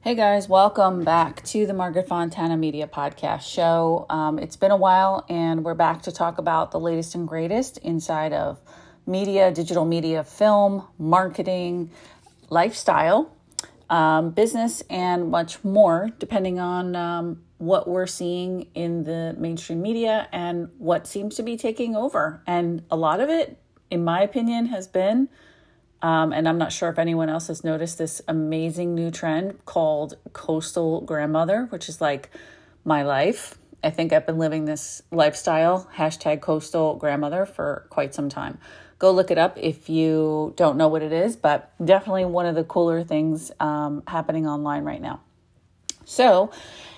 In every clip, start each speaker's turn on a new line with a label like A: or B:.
A: Hey guys, welcome back to the Margaret Fontana Media Podcast show. It's been a while and we're back to talk about the latest and greatest inside of media, digital media, film, marketing, lifestyle, business, and much more, depending on what we're seeing in the mainstream media and what seems to be taking over. And a lot of it, in my opinion, has been and I'm not sure if anyone else has noticed this amazing new trend called coastal grandmother, which is like my life. I think I've been living this lifestyle, #coastal grandmother, for quite some time. Go look it up if you don't know what it is, but definitely one of the cooler things happening online right now. So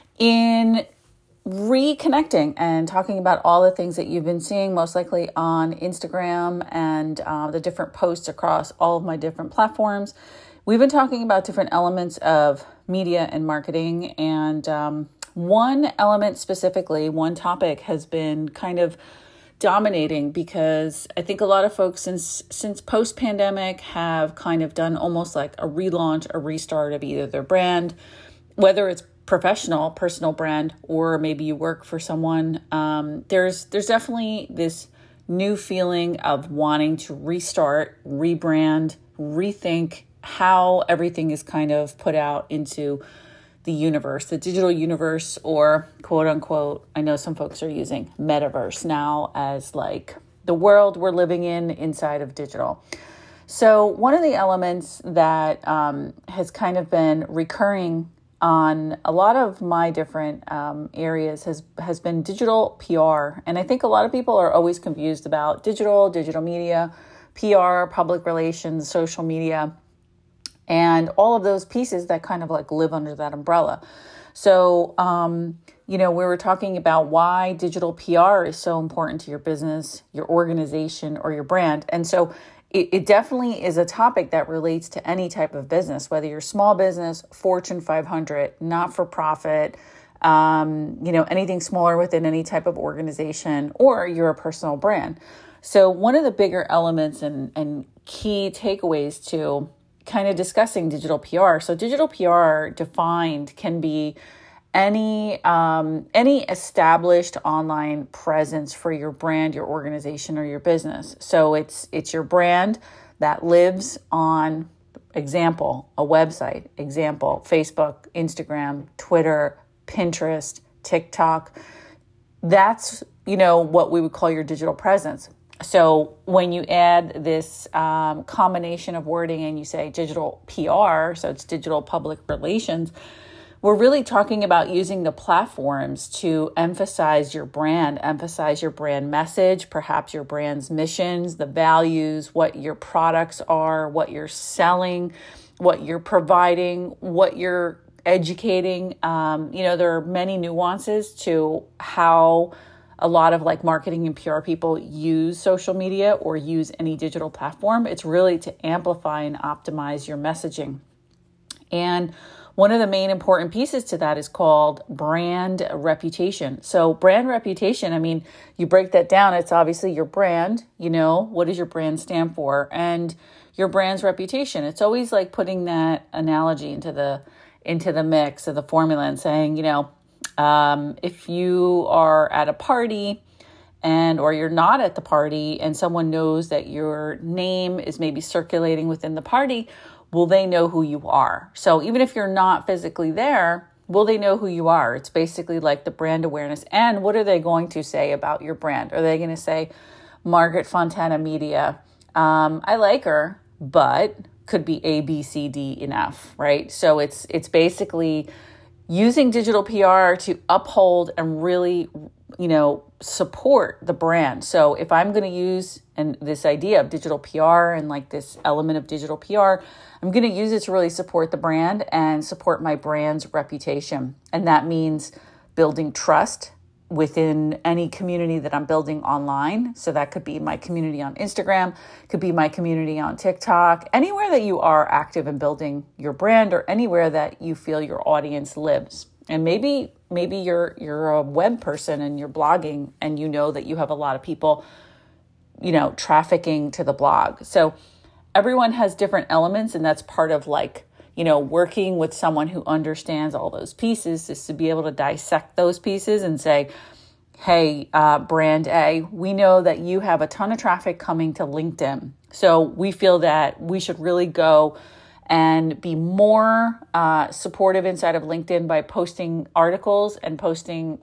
A: in reconnecting and talking about all the things that you've been seeing most likely on Instagram and the different posts across all of my different platforms. We've been talking about different elements of media and marketing, and one element specifically, one topic has been kind of dominating because I think a lot of folks since post-pandemic have kind of done almost like a relaunch, a restart of either their brand, whether it's professional, personal brand, or maybe you work for someone. There's definitely this new feeling of wanting to restart, rebrand, rethink how everything is kind of put out into the universe, the digital universe, or quote unquote, I know some folks are using metaverse now as like the world we're living in inside of digital. So one of the elements that has kind of been recurring on a lot of my different areas has been digital PR. And I think a lot of people are always confused about digital media, PR, public relations, social media, and all of those pieces that kind of like live under that umbrella. So, we were talking about why digital PR is so important to your business, your organization, or your brand. And so it definitely is a topic that relates to any type of business, whether you're small business, Fortune 500, not-for-profit, anything smaller within any type of organization, or you're a personal brand. So one of the bigger elements and key takeaways to kind of discussing digital PR. So digital PR defined can be any established online presence for your brand, your organization, or your business. So it's your brand that lives on, example, a website, example, Facebook, Instagram, Twitter, Pinterest, TikTok. That's, what we would call your digital presence. So when you add this combination of wording and you say digital PR, so it's digital public relations, we're really talking about using the platforms to emphasize your brand message, perhaps your brand's missions, the values, what your products are, what you're selling, what you're providing, what you're educating. There are many nuances to how a lot of like marketing and PR people use social media or use any digital platform. It's really to amplify and optimize your messaging. And one of the main important pieces to that is called brand reputation. So brand reputation, you break that down, it's obviously your brand, what does your brand stand for? And your brand's reputation. It's always like putting that analogy into the mix of the formula and saying, if you are at a party or you're not at the party and someone knows that your name is maybe circulating within the party, will they know who you are? So even if you're not physically there, will they know who you are? It's basically like the brand awareness. And what are they going to say about your brand? Are they going to say, Margaret Fontana Media, I like her, but could be A, B, C, D enough, right? So it's basically using digital PR to uphold and really, support the brand. So if I'm going to use this idea of digital PR and like this element of digital PR, I'm going to use it to really support the brand and support my brand's reputation. And that means building trust within any community that I'm building online. So that could be my community on Instagram, could be my community on TikTok, anywhere that you are active in building your brand or anywhere that you feel your audience lives. And maybe you're a web person and you're blogging and you know that you have a lot of people, trafficking to the blog. So everyone has different elements, and that's part of like, working with someone who understands all those pieces is to be able to dissect those pieces and say, hey, brand A, we know that you have a ton of traffic coming to LinkedIn. So we feel that we should really go and be more supportive inside of LinkedIn by posting articles and posting,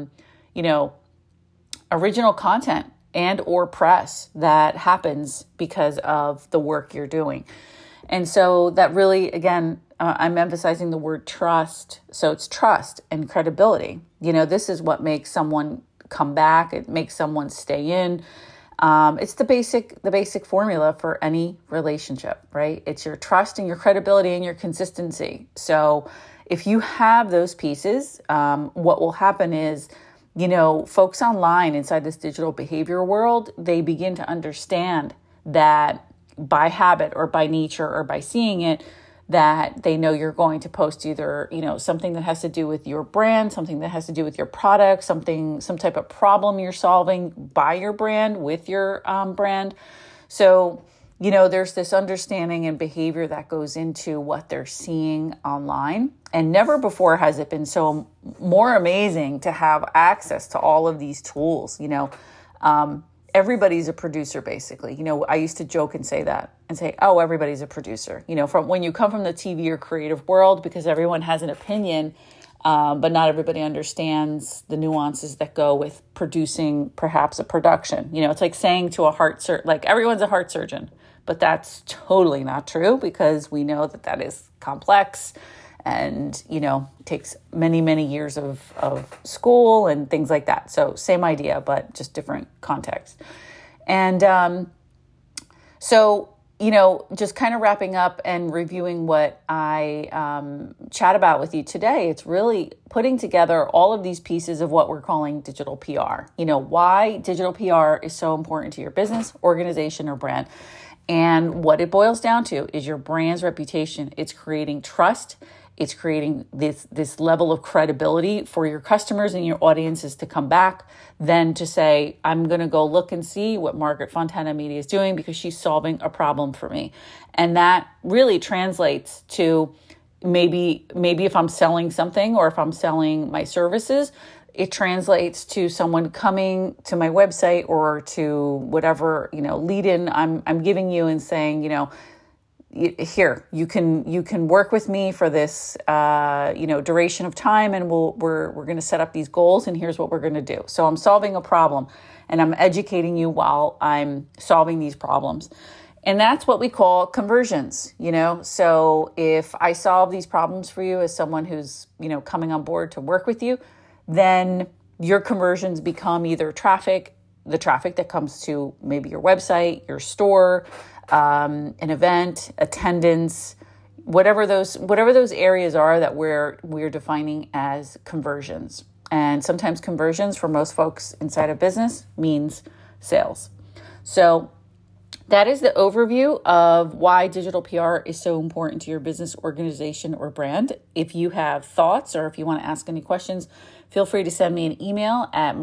A: original content and or press that happens because of the work you're doing. And so that really, again, I'm emphasizing the word trust. So it's trust and credibility. This is what makes someone come back. It makes someone stay in. It's the basic formula for any relationship, right? It's your trust and your credibility and your consistency. So if you have those pieces, what will happen is, folks online inside this digital behavior world, they begin to understand that by habit or by nature or by seeing it, that they know you're going to post either, something that has to do with your brand, something that has to do with your product, some type of problem you're solving by your brand, with your brand. So, there's this understanding and behavior that goes into what they're seeing online. And never before has it been so more amazing to have access to all of these tools. Everybody's a producer, basically. I used to joke and say that and say, oh, everybody's a producer. From when you come from the TV or creative world, because everyone has an opinion, but not everybody understands the nuances that go with producing perhaps a production. It's like saying to a heart surgeon, like everyone's a heart surgeon, but that's totally not true because we know that is complex and, takes many, many years of school and things like that. So same idea, but just different context. And so, just kind of wrapping up and reviewing what I chat about with you today, it's really putting together all of these pieces of what we're calling digital PR. Why digital PR is so important to your business, organization, or brand. And what it boils down to is your brand's reputation. It's creating trust. It's creating this level of credibility for your customers and your audiences to come back, then to say, I'm going to go look and see what Margaret Fontana Media is doing because she's solving a problem for me. And that really translates to maybe if I'm selling something or if I'm selling my services, it translates to someone coming to my website or to whatever, lead in I'm giving you and saying, here, you can work with me for this, duration of time, and we're going to set up these goals, and here's what we're going to do. So I'm solving a problem, and I'm educating you while I'm solving these problems. And that's what we call conversions, So if I solve these problems for you as someone who's, coming on board to work with you, then your conversions become either the traffic that comes to maybe your website, your store, an event, attendance, whatever those areas are that we're defining as conversions. And sometimes conversions for most folks inside of business means sales. So that is the overview of why digital PR is so important to your business, organization, or brand. If you have thoughts or if you want to ask any questions, feel free to send me an email at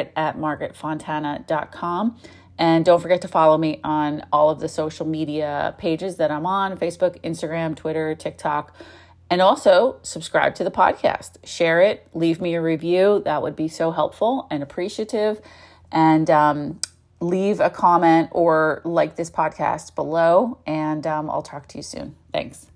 A: margaret@margaretfontana.com. And don't forget to follow me on all of the social media pages that I'm on: Facebook, Instagram, Twitter, TikTok. And also subscribe to the podcast. Share it. Leave me a review. That would be so helpful and appreciative. And leave a comment or like this podcast below. And I'll talk to you soon. Thanks.